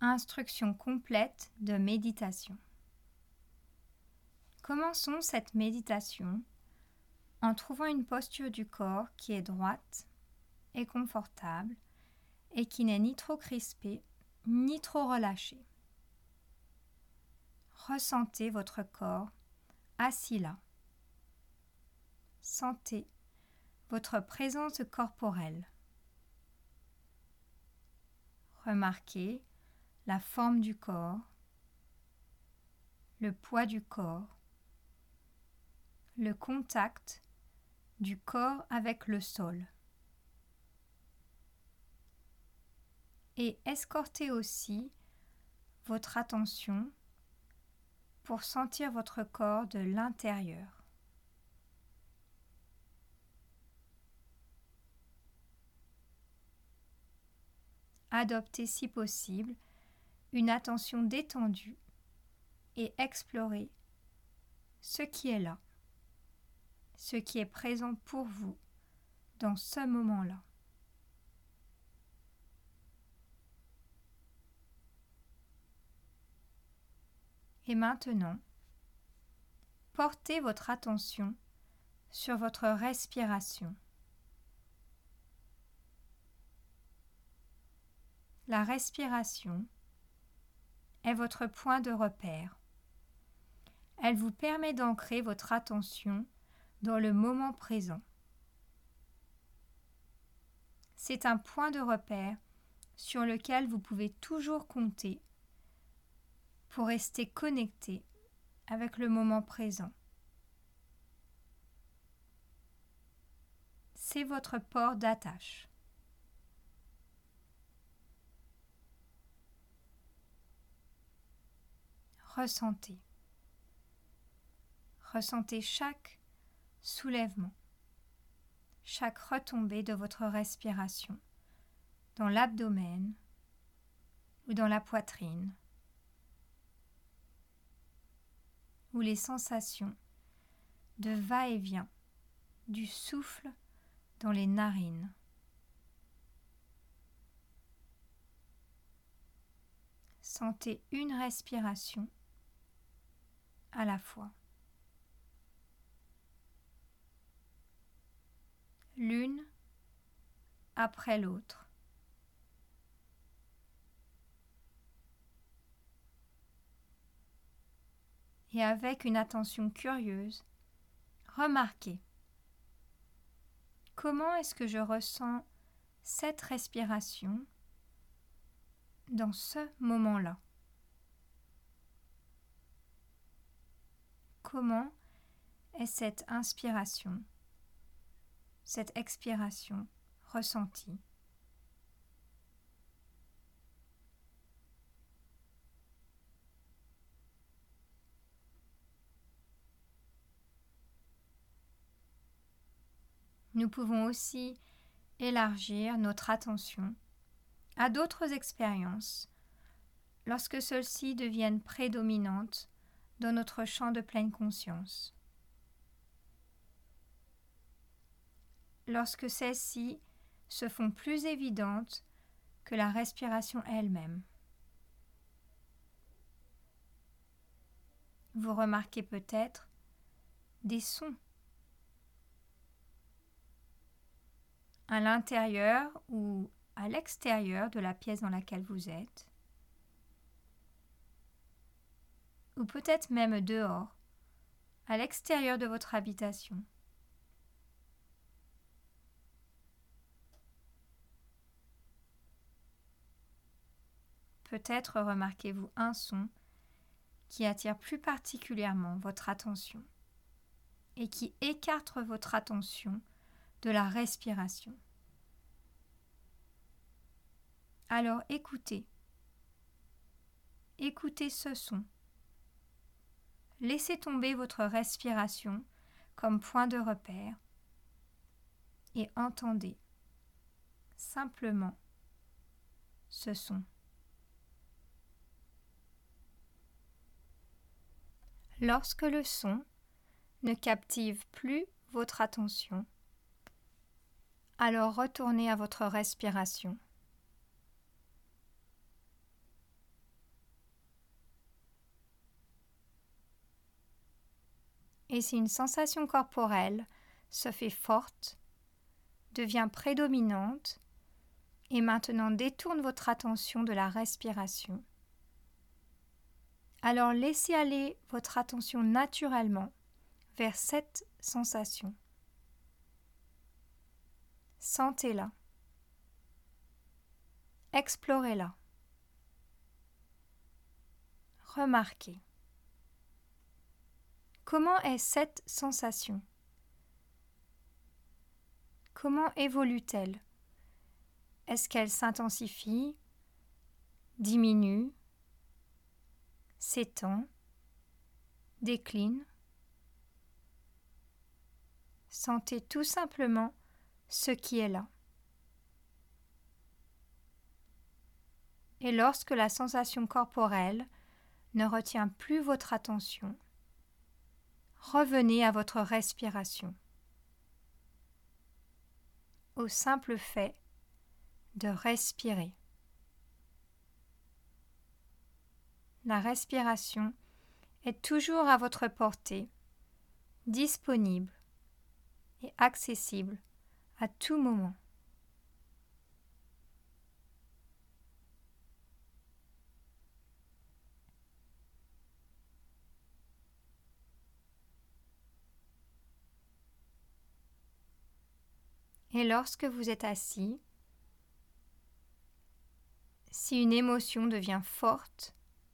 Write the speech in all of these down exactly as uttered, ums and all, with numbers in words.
Instruction complète de méditation. Commençons cette méditation en trouvant une posture du corps qui est droite et confortable et qui n'est ni trop crispée ni trop relâchée. Ressentez votre corps assis là. Sentez votre présence corporelle. Remarquez la forme du corps, le poids du corps, le contact du corps avec le sol. Et escortez aussi votre attention pour sentir votre corps de l'intérieur. Adoptez si possible une attention détendue et explorez ce qui est là, ce qui est présent pour vous dans ce moment-là. Et maintenant, portez votre attention sur votre respiration. La respiration est votre point de repère. Elle vous permet d'ancrer votre attention dans le moment présent. C'est un point de repère sur lequel vous pouvez toujours compter pour rester connecté avec le moment présent. C'est votre port d'attache. Ressentez. Ressentez chaque soulèvement, chaque retombée de votre respiration dans l'abdomen ou dans la poitrine, ou les sensations de va-et-vient du souffle dans les narines. Sentez une respiration à la fois. L'une après l'autre. Et avec une attention curieuse, remarquez comment est-ce que je ressens cette respiration dans ce moment-là. Comment est cette inspiration, cette expiration ressentie? Nous pouvons aussi élargir notre attention à d'autres expériences lorsque celles-ci deviennent prédominantes dans notre champ de pleine conscience. Lorsque celles-ci se font plus évidentes que la respiration elle-même. Vous remarquez peut-être des sons à l'intérieur ou à l'extérieur de la pièce dans laquelle vous êtes, ou peut-être même dehors, à l'extérieur de votre habitation. Peut-être remarquez-vous un son qui attire plus particulièrement votre attention et qui écarte votre attention de la respiration. Alors écoutez, écoutez ce son. Laissez tomber votre respiration comme point de repère et entendez simplement ce son. Lorsque le son ne captive plus votre attention, alors retournez à votre respiration. Et si une sensation corporelle se fait forte, devient prédominante, et maintenant détourne votre attention de la respiration, alors laissez aller votre attention naturellement vers cette sensation. Sentez-la. Explorez-la. Remarquez. Comment est cette sensation? Comment évolue-t-elle? Est-ce qu'elle s'intensifie, diminue, s'étend, décline? Sentez tout simplement ce qui est là. Et lorsque la sensation corporelle ne retient plus votre attention, revenez à votre respiration, au simple fait de respirer. La respiration est toujours à votre portée, disponible et accessible à tout moment. Et lorsque vous êtes assis, si une émotion devient forte,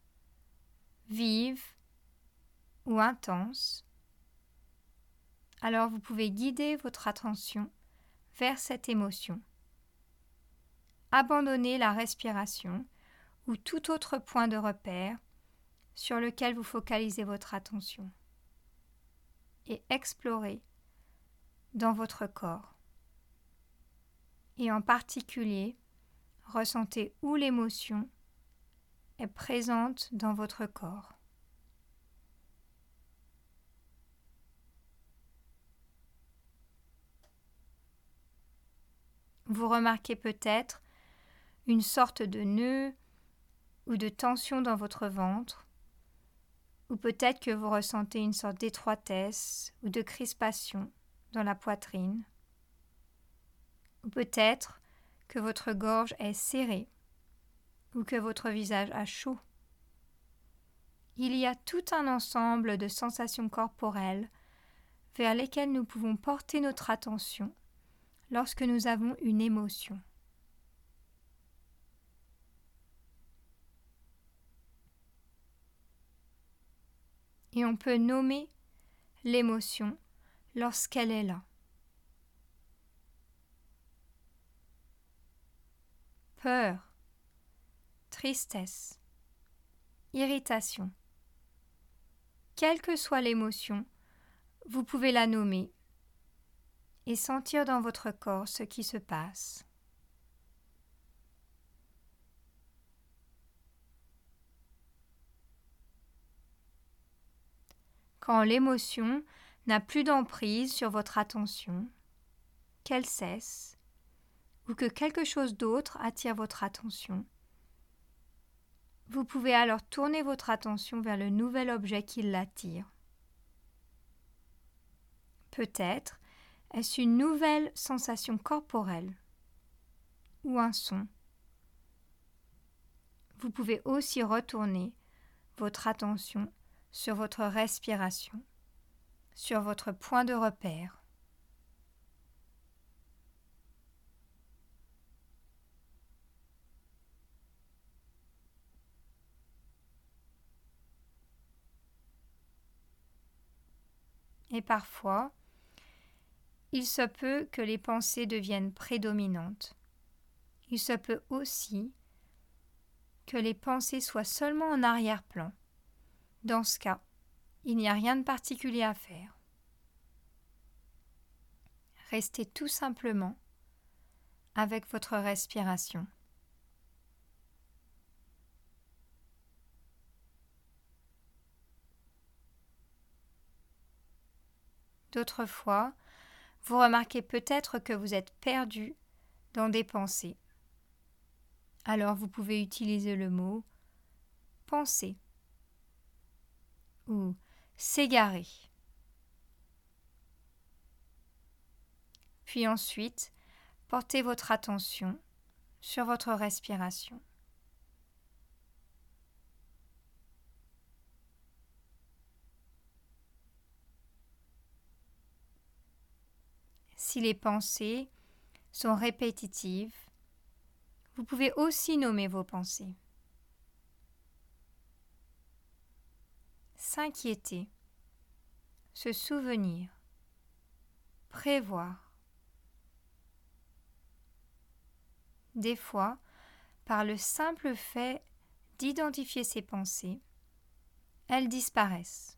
vive ou intense, alors vous pouvez guider votre attention vers cette émotion. Abandonnez la respiration ou tout autre point de repère sur lequel vous focalisez votre attention et explorez dans votre corps. Et en particulier, ressentez où l'émotion est présente dans votre corps. Vous remarquez peut-être une sorte de nœud ou de tension dans votre ventre, ou peut-être que vous ressentez une sorte d'étroitesse ou de crispation dans la poitrine, ou peut-être que votre gorge est serrée ou que votre visage a chaud. Il y a tout un ensemble de sensations corporelles vers lesquelles nous pouvons porter notre attention lorsque nous avons une émotion. Et on peut nommer l'émotion lorsqu'elle est là. Peur, tristesse, irritation. Quelle que soit l'émotion, vous pouvez la nommer et sentir dans votre corps ce qui se passe. Quand l'émotion n'a plus d'emprise sur votre attention, qu'elle cesse, ou que quelque chose d'autre attire votre attention, vous pouvez alors tourner votre attention vers le nouvel objet qui l'attire. Peut-être est-ce une nouvelle sensation corporelle ou un son. Vous pouvez aussi retourner votre attention sur votre respiration, sur votre point de repère. Et parfois, il se peut que les pensées deviennent prédominantes. Il se peut aussi que les pensées soient seulement en arrière-plan. Dans ce cas, il n'y a rien de particulier à faire. Restez tout simplement avec votre respiration. D'autres fois, vous remarquez peut-être que vous êtes perdu dans des pensées. Alors vous pouvez utiliser le mot « penser » ou « s'égarer ». Puis ensuite, portez votre attention sur votre respiration. Si les pensées sont répétitives, vous pouvez aussi nommer vos pensées. S'inquiéter, se souvenir, prévoir. Des fois, par le simple fait d'identifier ces pensées, elles disparaissent.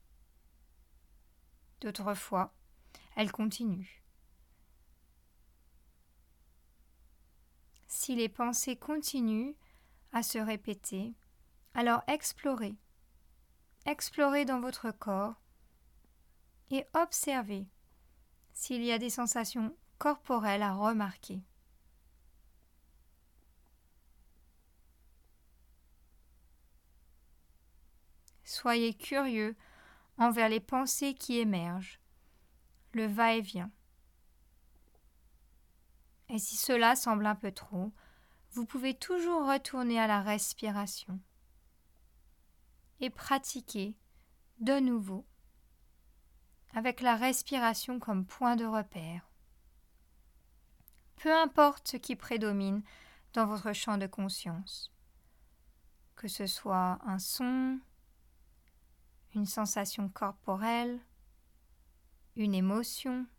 D'autres fois, elles continuent. Si les pensées continuent à se répéter, alors explorez. Explorez dans votre corps et observez s'il y a des sensations corporelles à remarquer. Soyez curieux envers les pensées qui émergent, le va-et-vient. Et si cela semble un peu trop, vous pouvez toujours retourner à la respiration et pratiquer de nouveau avec la respiration comme point de repère. Peu importe ce qui prédomine dans votre champ de conscience, que ce soit un son, une sensation corporelle, une émotion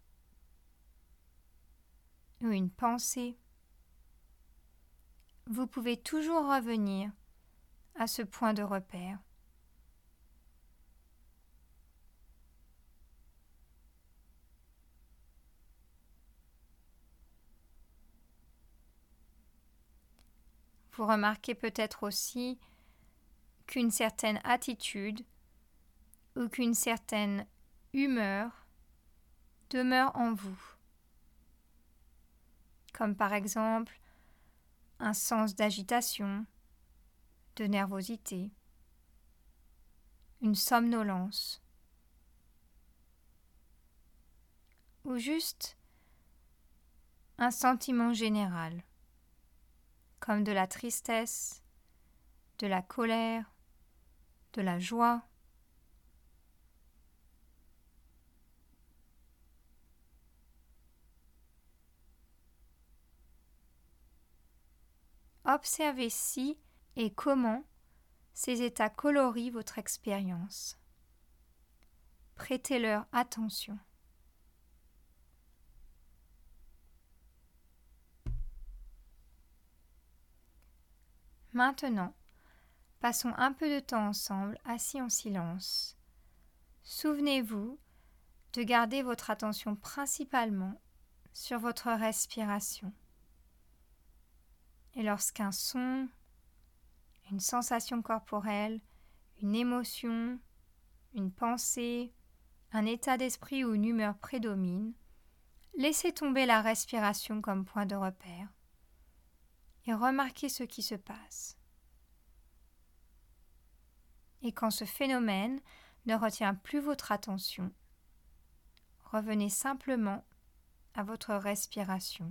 ou une pensée, vous pouvez toujours revenir à ce point de repère. Vous remarquez peut-être aussi qu'une certaine attitude ou qu'une certaine humeur demeure en vous, comme par exemple un sens d'agitation, de nervosité, une somnolence, ou juste un sentiment général, comme de la tristesse, de la colère, de la joie. Observez si et comment ces états colorient votre expérience. Prêtez-leur attention. Maintenant, passons un peu de temps ensemble, assis en silence. Souvenez-vous de garder votre attention principalement sur votre respiration. Et lorsqu'un son, une sensation corporelle, une émotion, une pensée, un état d'esprit ou une humeur prédomine, laissez tomber la respiration comme point de repère et remarquez ce qui se passe. Et quand ce phénomène ne retient plus votre attention, revenez simplement à votre respiration.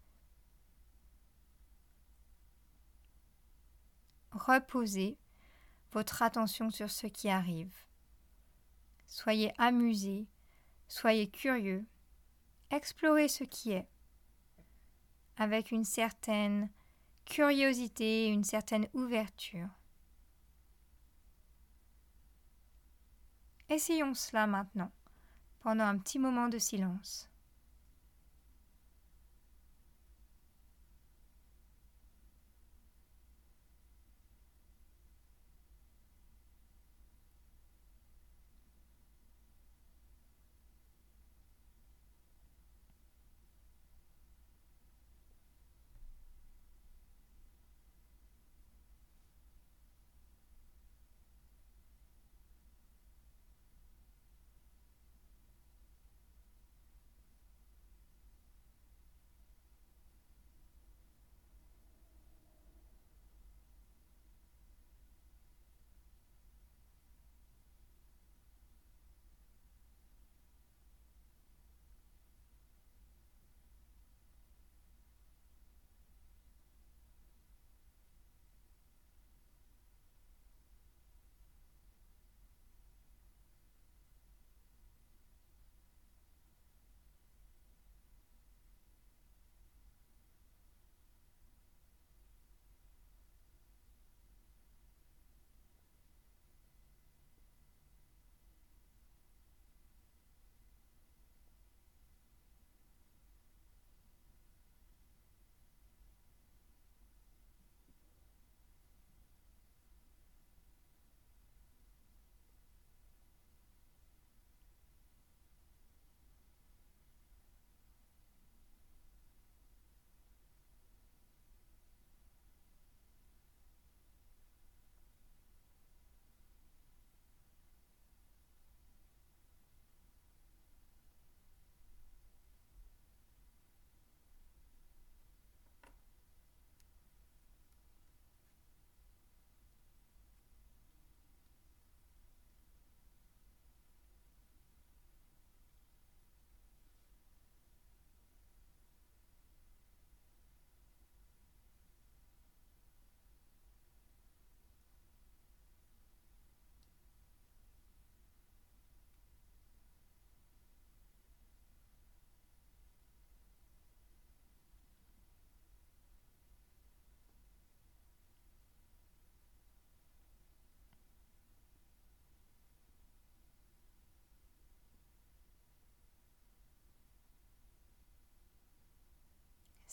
Reposez votre attention sur ce qui arrive. Soyez amusé, soyez curieux, explorez ce qui est, avec une certaine curiosité, une certaine ouverture. Essayons cela maintenant, pendant un petit moment de silence.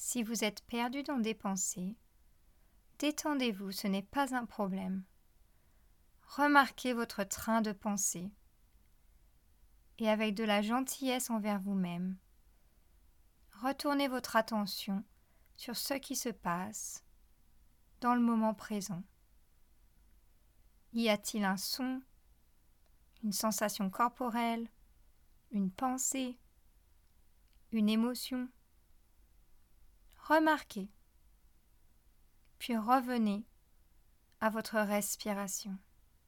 Si vous êtes perdu dans des pensées, détendez-vous, ce n'est pas un problème. Remarquez votre train de pensée et avec de la gentillesse envers vous-même, retournez votre attention sur ce qui se passe dans le moment présent. Y a-t-il un son, une sensation corporelle, une pensée, une émotion? Remarquez, puis revenez à votre respiration.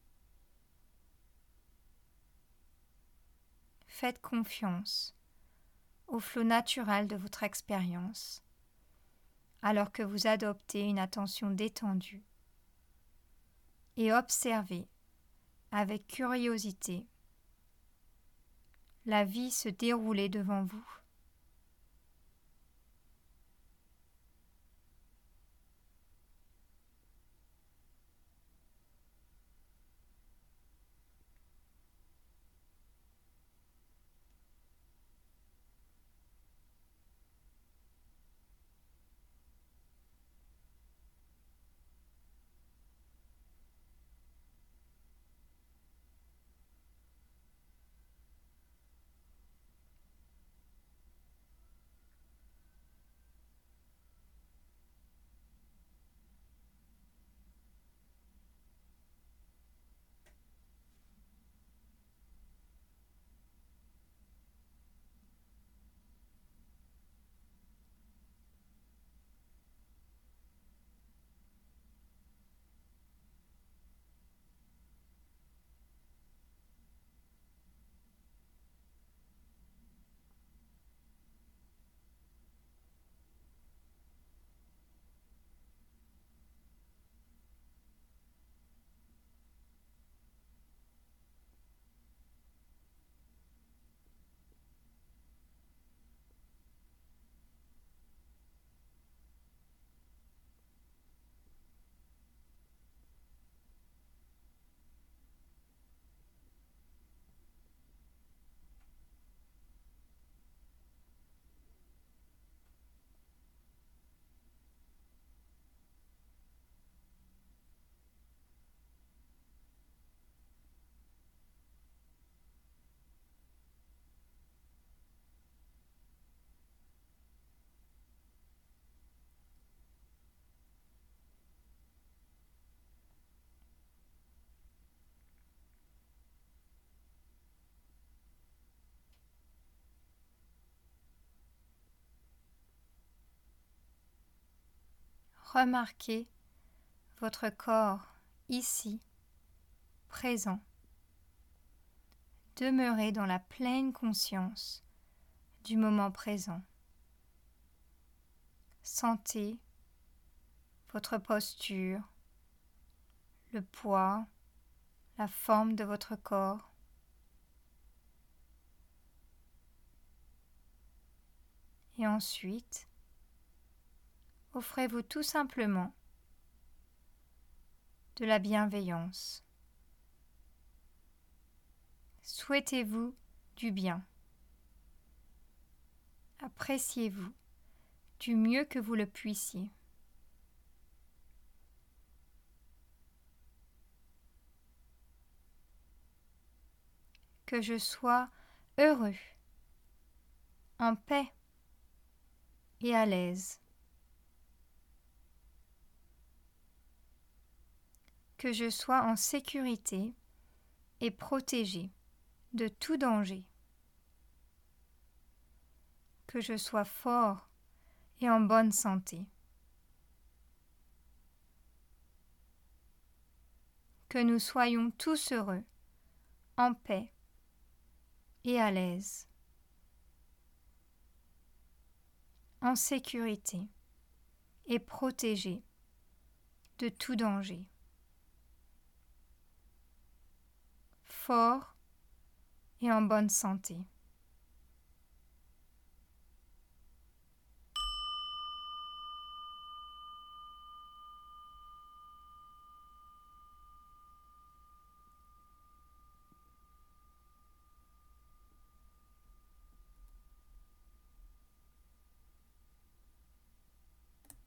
Faites confiance au flot naturel de votre expérience, alors que vous adoptez une attention détendue et observez avec curiosité la vie se dérouler devant vous. Remarquez votre corps ici, présent. Demeurez dans la pleine conscience du moment présent. Sentez votre posture, le poids, la forme de votre corps. Et ensuite, offrez-vous tout simplement de la bienveillance. Souhaitez-vous du bien. Appréciez-vous du mieux que vous le puissiez. Que je sois heureux, en paix et à l'aise. Que je sois en sécurité et protégé de tout danger. Que je sois fort et en bonne santé. Que nous soyons tous heureux, en paix et à l'aise, en sécurité et protégés de tout danger. Fort et en bonne santé.